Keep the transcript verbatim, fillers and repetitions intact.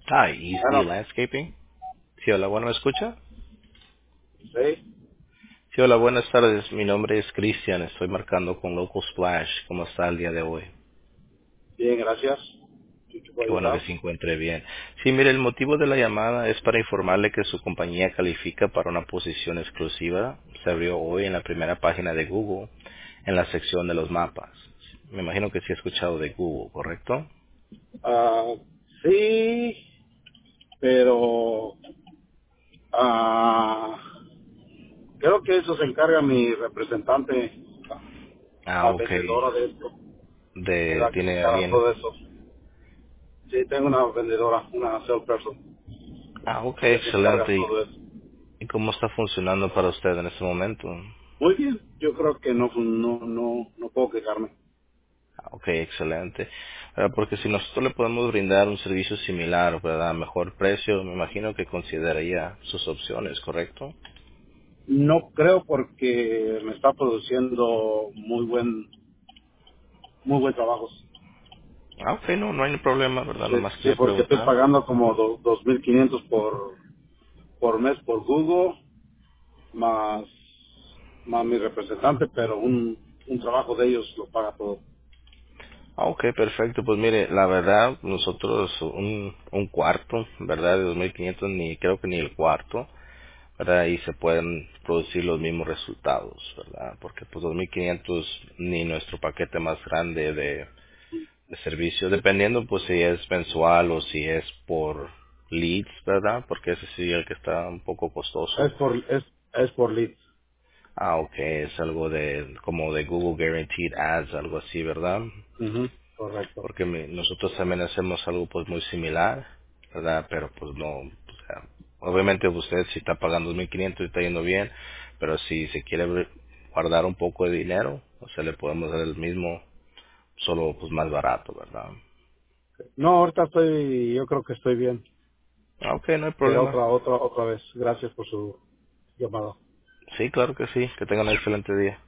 Hi, Easy Bueno, Landscaping. Sí, hola, bueno, ¿me escucha? sí, Sí, hola, buenas tardes. Mi nombre es Cristian. Estoy marcando con Local Splash. ¿Cómo está el día de hoy? bien, gracias. ¿Sí te puedo Qué bueno que ayudar? se encuentre bien. Sí, mire, el motivo de la llamada es para informarle que su compañía califica para una posición exclusiva. Se abrió hoy en la primera página de Google, en la sección de los mapas. Me imagino que sí ha escuchado de Google, ¿correcto? Ah, sí, pero ah, creo que eso se encarga mi representante, la, Ah, la ok. vendedora de esto, es De, la que se ¿tiene encarga de alguien? todo eso. Sí, tengo una vendedora, una salesperson, Ah, ok, ella se encarga de excelente. ¿Y todo eso. y cómo está funcionando para usted en este momento? Muy bien, yo creo que no, no, no, no puedo quejarme. Ah, ok, excelente. Ah, porque si nosotros le podemos brindar un servicio similar, ¿verdad? A mejor precio, me imagino que consideraría sus opciones, ¿correcto? No creo porque me está produciendo muy buen, muy buen trabajo. Ah, ok, no, no hay problema, ¿verdad? Sí, Nomás sí, quería porque estoy preguntar. pagando como do- dos mil quinientos por, por mes por Google, más, más mi representante, pero un, un trabajo de ellos lo paga todo. Ah, ok, perfecto. Pues mire, la verdad, nosotros un, un cuarto, ¿verdad? De dos mil quinientos ni creo que ni el cuarto, ¿verdad? Y se pueden producir los mismos resultados, ¿verdad? Porque pues dos mil quinientos ni nuestro paquete más grande de de servicio, dependiendo pues si es mensual o si es por leads, ¿verdad? Porque ese sí el que está un poco Es costoso. por, es, es por leads. Ah, ok, es algo de, como de Google Guaranteed Ads, algo así, ¿verdad? Ujú, correcto. Porque mi- nosotros también hacemos algo pues muy similar, ¿verdad? Pero pues no, o sea, obviamente usted si está pagando dos mil quinientos y está yendo bien, pero si se quiere ver- guardar un poco de dinero, o sea, le podemos dar el mismo, solo pues más barato, ¿verdad? No, ahorita estoy, yo creo que estoy bien. Ah, ok, no hay Será problema. otra, otra, otra vez. Gracias por su llamada. Sí, claro que sí. Que tengan un excelente día.